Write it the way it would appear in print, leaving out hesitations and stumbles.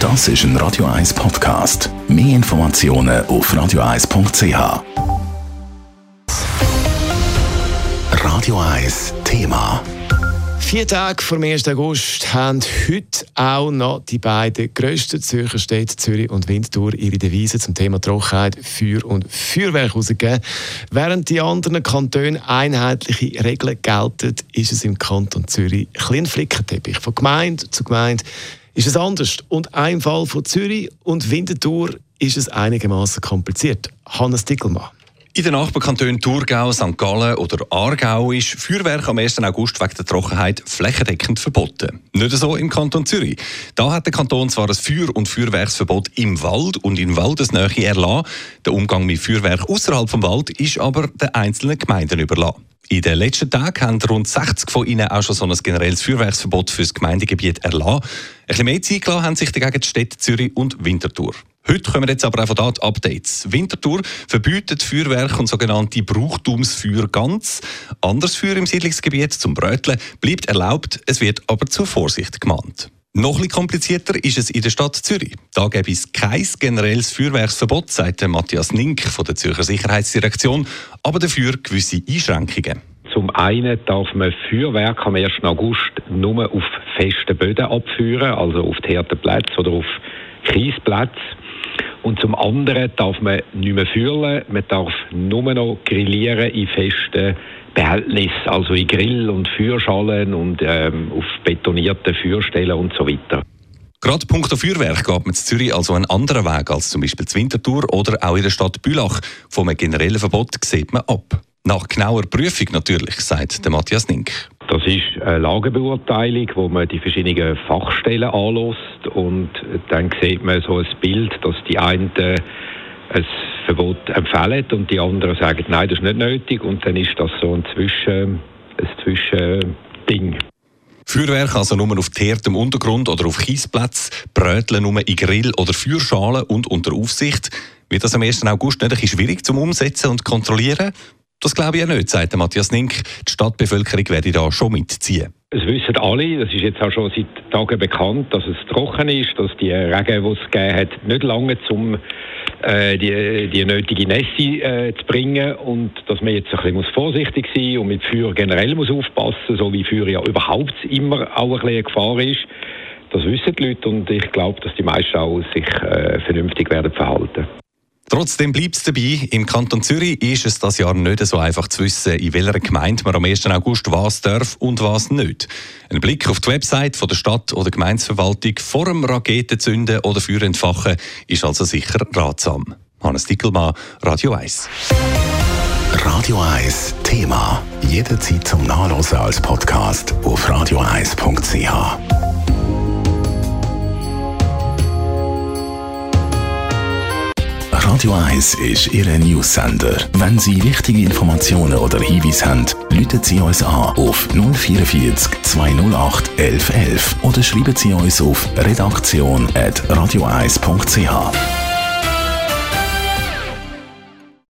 Das ist ein Radio 1 Podcast. Mehr Informationen auf radio1.ch. Radio 1 Thema. 4 Tage vor dem 1. August haben heute auch noch die beiden grössten Zürcher Städte, Zürich und Winterthur, ihre Devise zum Thema Trockenheit, Feuer und Feuerwerk herausgegeben. Während die anderen Kantone einheitliche Regeln gelten, ist es im Kanton Zürich ein kleiner Flickenteppich. Von Gemeinde zu Gemeinde ist es anders. Und im Fall von Zürich und Winterthur ist es einigermaßen kompliziert. Hannes Dickelmann. In den Nachbarkantonen Thurgau, St. Gallen oder Aargau ist Feuerwerk am 1. August wegen der Trockenheit flächendeckend verboten. Nicht so im Kanton Zürich. Da hat der Kanton zwar ein Feuer- und Feuerwerksverbot im Wald und in Waldesnähe erlassen. Der Umgang mit Feuerwerk außerhalb vom Wald ist aber den einzelnen Gemeinden überlassen. In den letzten Tagen haben rund 60 von ihnen auch schon so ein generelles Feuerwerksverbot für das Gemeindegebiet erlassen. Ein bisschen mehr Zeit gelassen haben sich dagegen die Städte Zürich und Winterthur. Heute kommen jetzt aber auch von dort Updates. Winterthur verbietet Feuerwerk und sogenannte Brauchtumsfeuer ganz. Anderes Feuer im Siedlungsgebiet zum Bröteln bleibt erlaubt, es wird aber zur Vorsicht gemahnt. Noch etwas komplizierter ist es in der Stadt Zürich. Da gäbe es kein generelles Feuerwerksverbot, sagt Matthias Nink von der Zürcher Sicherheitsdirektion, aber dafür gewisse Einschränkungen. Zum einen darf man Feuerwerk am 1. August nur auf festen Böden abfeuern, also auf die harten Plätze oder auf Kiesplätze. Und zum anderen darf man nicht mehr feuern, man darf nur noch grillieren in festen Behältnissen, also in Grill- und Feuerschalen und auf betonierten Feuerstellen und so weiter. Gerade punkto Feuerwerk geht man in Zürich also einen anderen Weg als zum Beispiel in Winterthur oder auch in der Stadt Bülach. Vom generellen Verbot sieht man ab. Nach genauer Prüfung natürlich, sagt der Matthias Nink. Das ist eine Lagebeurteilung, wo man die verschiedenen Fachstellen anlässt und dann sieht man so ein Bild, dass die einen ein Verbot empfehlen und die anderen sagen, nein, das ist nicht nötig, und dann ist das so ein Zwischending. Feuerwerk also nur auf hartem Untergrund oder auf Kiesplätzen, Bröteln nur in Grill- oder Feuerschalen und unter Aufsicht. Wird das am 1. August nicht ein bisschen schwierig zum Umsetzen und kontrollieren? Das glaube ich ja nicht, sagt Matthias Nink. Die Stadtbevölkerung werde da schon mitziehen. Es wissen alle, das ist jetzt auch schon seit Tagen bekannt, dass es trocken ist, dass die Regen, die es gegeben hat, nicht lange um die nötige Nässe zu bringen, und dass man jetzt ein bisschen vorsichtig sein muss und mit Feuer generell muss aufpassen, so wie Feuer ja überhaupt immer auch ein bisschen eine Gefahr ist. Das wissen die Leute, und ich glaube, dass die meisten auch sich vernünftig werden verhalten. Trotzdem bleibt es dabei, im Kanton Zürich ist es das Jahr nicht so einfach zu wissen, in welcher Gemeinde man am 1. August was darf und was nicht. Ein Blick auf die Website von der Stadt- oder Gemeindeverwaltung vor dem Raketenzünden oder Feuer entfachen ist also sicher ratsam. Hannes Dickelmann, Radio 1. Radio 1 Thema. Jederzeit zum Nachlesen als Podcast auf radio1.ch. Radio 1 ist Ihr News-Sender. Wenn Sie wichtige Informationen oder Hinweise haben, rufen Sie uns an auf 044 208 1111 oder schreiben Sie uns auf redaktion@radio1.ch.